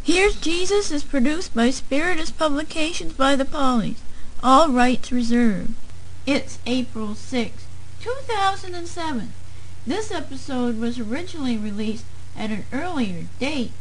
Here's Jesus is produced by Spiritus Publications by the Polleys. All rights reserved. It's April 6, 2007. This episode was originally released at an earlier date.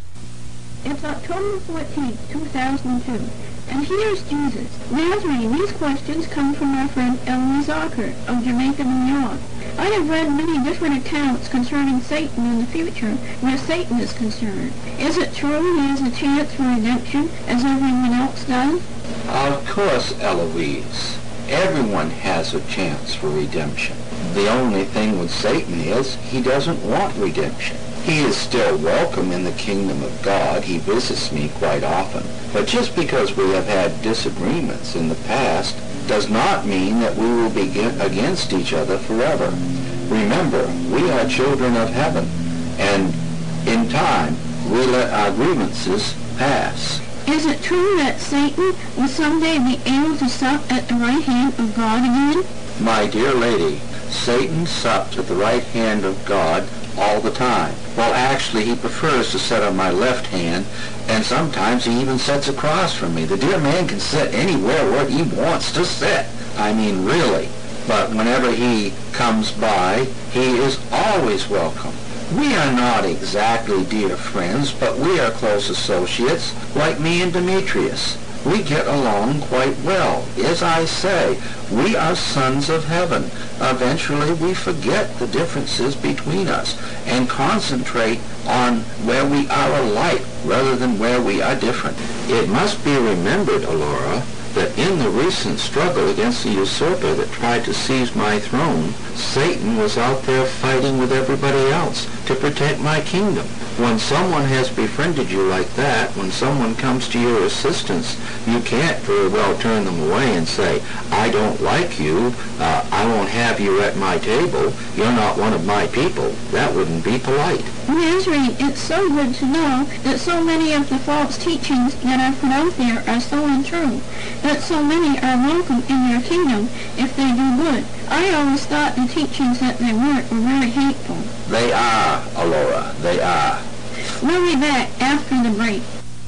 It's October 14, 2002, and here's Jesus. Nazarene, these questions come from our friend Eloise Ockert of Jamaica, New York. I have read many different accounts concerning Satan in the future where Satan is concerned. Is it true he has a chance for redemption as everyone else does? Of course, Eloise. Everyone has a chance for redemption. The only thing with Satan is he doesn't want redemption. He is still welcome in the kingdom of God. He visits me quite often. But just because we have had disagreements in the past does not mean that we will be against each other forever. Remember, we are children of heaven, and in time we let our grievances pass. Is it true that Satan will someday be able to sup at the right hand of God again? My dear lady, Satan sups at the right hand of God all the time. Well, actually, he prefers to sit on my left hand, and sometimes he even sits across from me. The dear man can sit anywhere where he wants to sit. I mean, really. But whenever he comes by, he is always welcome. We are not exactly dear friends, but we are close associates, like me and Demetrius. We get along quite well. As I say, we are sons of heaven. Eventually we forget the differences between us and concentrate on where we are alike rather than where we are different. It must be remembered, Alora, that in the recent struggle against the usurper that tried to seize my throne, Satan was out there fighting with everybody else to protect my kingdom. When someone has befriended you like that, when someone comes to your assistance, you can't very well turn them away and say, I don't like you, I won't have you at my table, you're not one of my people. That wouldn't be polite. Nazarene, it's so good to know that so many of the false teachings that are put out there are so untrue, that so many are welcome in your kingdom if they do good. I always thought the teachings that they were very hateful. They are, Alora, they are. We'll be back after the break.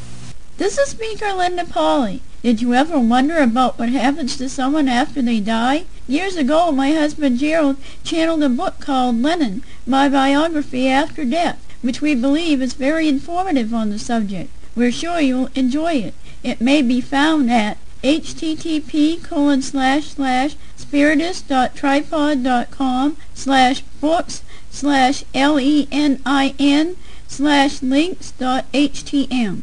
This is Speaker Linda Polley. Did you ever wonder about what happens to someone after they die? Years ago, my husband Gerald channeled a book called Lennon, My Biography After Death, which we believe is very informative on the subject. We're sure you'll enjoy it. It may be found at http://spiritus.tripod.com/books/lenin/links.htm.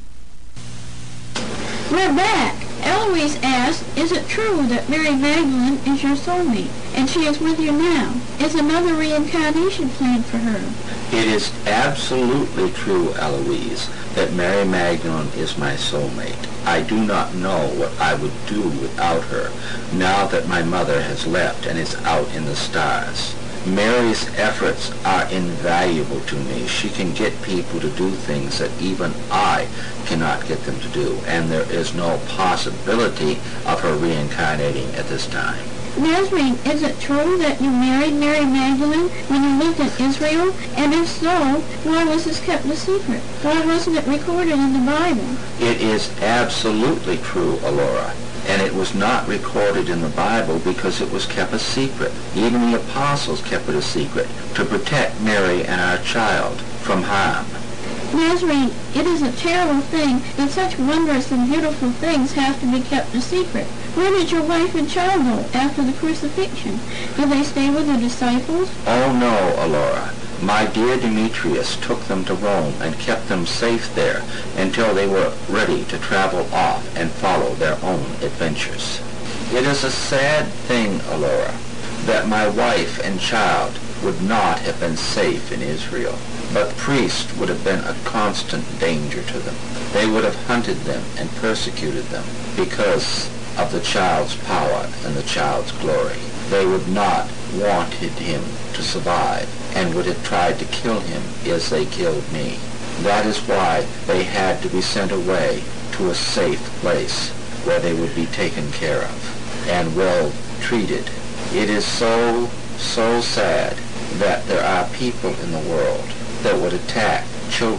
We're back. Eloise asked, is it true that Mary Magdalene is your soulmate, and she is with you now? Is another reincarnation planned for her? It is absolutely true, Eloise, that Mary Magdalene is my soulmate. I do not know what I would do without her, now that my mother has left and is out in the stars. Mary's efforts are invaluable to me. She can get people to do things that even I cannot get them to do, and there is no possibility of her reincarnating at this time. Nazarene, is it true that you married Mary Magdalene when you lived in Israel? And if so, why was this kept a secret? Why wasn't it recorded in the Bible? It is absolutely true, Alora. And it was not recorded in the Bible because it was kept a secret. Even the apostles kept it a secret to protect Mary and our child from harm. Nazarene, it is a terrible thing that such wondrous and beautiful things have to be kept a secret. Where did your wife and child go after the crucifixion? Did they stay with the disciples? Oh no, Alora. My dear Demetrius took them to Rome and kept them safe there until they were ready to travel off and follow their own adventures. It is a sad thing, Alora, that my wife and child would not have been safe in Israel, but priests would have been a constant danger to them. They would have hunted them and persecuted them because of the child's power and the child's glory. They would not wanted him to survive and would have tried to kill him as they killed me. That is why they had to be sent away to a safe place where they would be taken care of and well treated. It is so sad that there are people in the world that would attack children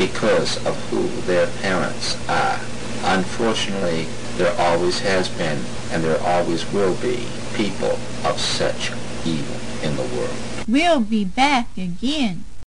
because of who their parents are. Unfortunately, there always has been, and there always will be, people of such evil in the world. We'll be back again.